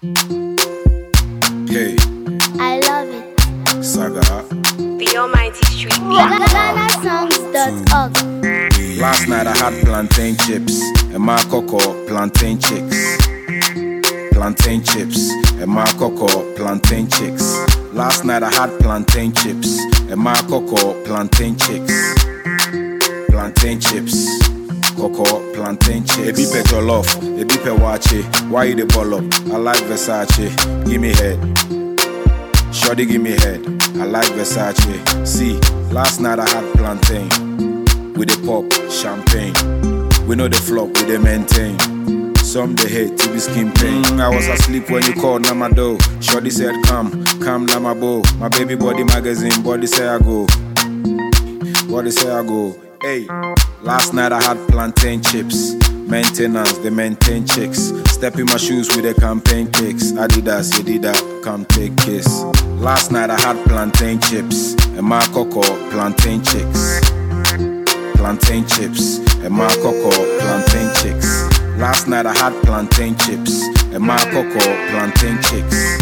Hey, I love it. Saga. The Almighty Street GhanaSongs.org. Last night I had plantain chips and my cocoa plantain chicks. Plantain chips and my cocoa plantain chicks. Last night I had plantain chips and my cocoa plantain chicks. Plantain chips, cocoa plantain chips. A beep at your love, a beep at watch it. Why you the ball up? I like Versace. Give me head. Shorty give me head. I like Versace. See, last night I had plantain with the pop, champagne. We know the flop, we the maintain. Some they hate to be skin pain. I was asleep when you called Namado. Shorty said come Namabo. My baby body magazine, body say I go. Body say I go. Hey, last night I had plantain chips. Maintenance, they maintain chicks. Step in my shoes with the campaign kicks. Adidas, Yedida, come take kiss. Last night I had plantain chips and my cocoa plantain chicks. Plantain chips and my cocoa plantain chicks. Last night I had plantain chips and my cocoa plantain chicks.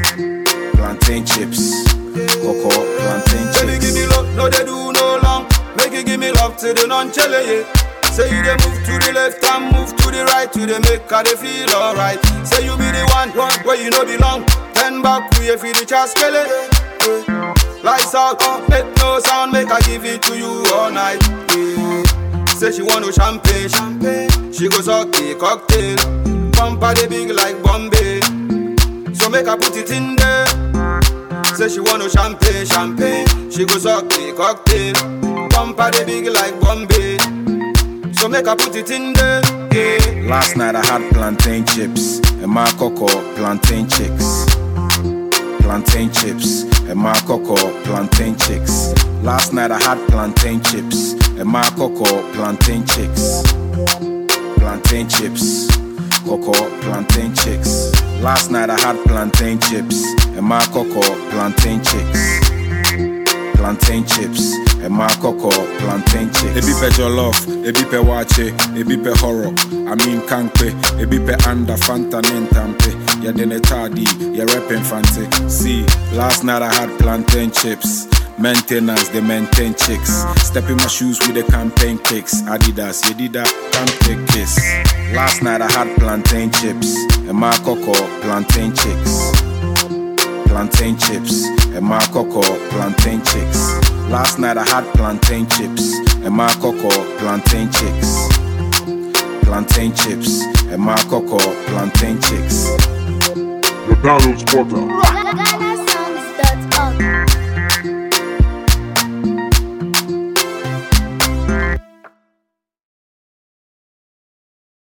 Plantain chips, cocoa plantain chicks. Baby, give me love, no they do no long. Make you give me love to the non-chele. Say you dey move to the left and move to the right. You dey make her they feel alright. Say you be the one where you no belong. Turn back to you feel the chaskele. Lights out, make no sound, make her give it to you all night. Say she want no champagne, she go suck the cocktail. Bumper the big like Bombay, so make her put it in there. Say she want no champagne, she go suck the cocktail. Bumper the big like Bombay, so make her put it in there. Yeah. Last night I had plantain chips and my cocoa plantain chicks. Plantain chips and my cocoa plantain chicks. Last night I had plantain chips and my cocoa plantain chicks. Plantain chips, cocoa plantain chicks. Last night I had plantain chips and my cocoa plantain chicks. Plantain chips and my cocoa plantain chicks. Ebi pe jollof, ebi pe wache, ebi pe horror. I mean kankpe, ebi pe anda fanta nentampe. Ya dene tardi, ya reppin fante. See, last night I had plantain chips. Maintenance, they maintain chicks. Step in my shoes with the campaign kicks. Adidas, Yedida, come take kiss. Last night I had plantain chips and my cocoa plantain chicks. Plantain chips and my cocoa plantain chicks. Last night I had plantain chips and my cocoa plantain chicks. Plantain chips and my cocoa plantain chicks. The Download Spotter. Ghana